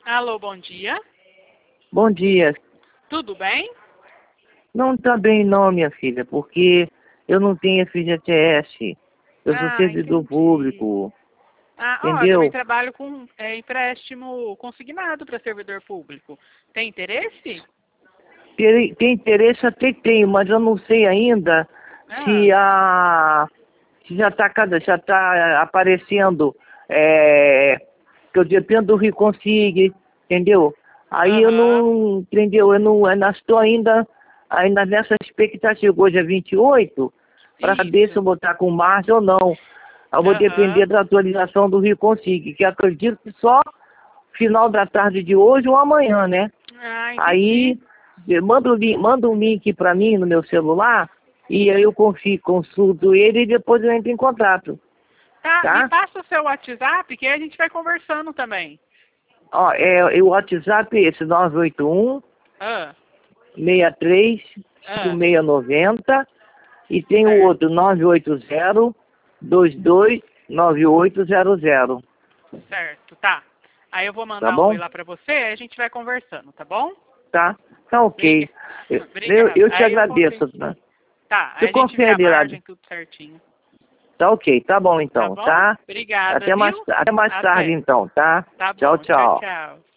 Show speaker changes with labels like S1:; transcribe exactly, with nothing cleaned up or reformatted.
S1: Alô, bom dia.
S2: Bom dia.
S1: Tudo bem?
S2: Não está bem não, minha filha, porque eu não tenho F G T S. Eu sou
S1: Ah,
S2: servidor
S1: entendi.
S2: público.
S1: Ah, ó, eu também
S2: Entendeu?
S1: trabalho com é, empréstimo consignado para servidor público. Tem interesse?
S2: Tem, tem interesse até tenho, mas eu não sei ainda
S1: Ah,
S2: se a se já está já tá aparecendo, é, que eu dependo do Reconcile, entendeu? Aí eu
S1: aham,
S2: não, entendeu? Eu não, eu não estou ainda, ainda nessa expectativa. Hoje é vinte e oito, para saber se
S1: isso.
S2: eu vou estar com margem ou não. Eu vou
S1: Aham.
S2: depender da atualização do Reconcile, que acredito que só final da tarde de hoje ou amanhã, né?
S1: Ah, entendi.
S2: Aí eh, manda, o link, manda um link para mim no meu celular e aí eu confio, consulto ele e depois eu entro em contato,
S1: Tá, me
S2: tá?
S1: passa o seu WhatsApp que aí a gente vai conversando também.
S2: Ó, é, é o WhatsApp é esse nove oito um,
S1: Ah,
S2: seis três, cinco
S1: ah,
S2: seis nove zero e tem o
S1: certo,
S2: outro nove oito zero, dois dois nove oito zero zero,
S1: certo, tá. Aí eu vou
S2: tá
S1: mandar um oi
S2: bom?
S1: lá pra você e a gente vai conversando, tá bom?
S2: Tá? Tá
S1: Briga...
S2: ok. Eu, eu,
S1: Obrigada.
S2: eu te
S1: Aí eu
S2: agradeço,
S1: confio.
S2: né?
S1: Tá,
S2: Você
S1: aí a gente vê a
S2: confere lá.
S1: margem, tudo certinho.
S2: Tá ok, tá bom
S1: Tá
S2: então,
S1: bom?
S2: tá?
S1: Obrigada,
S2: Até mais,
S1: viu?
S2: até mais tarde
S1: Até.
S2: então, tá?
S1: Tá
S2: Tchau,
S1: bom. Tchau,
S2: tchau.
S1: tchau.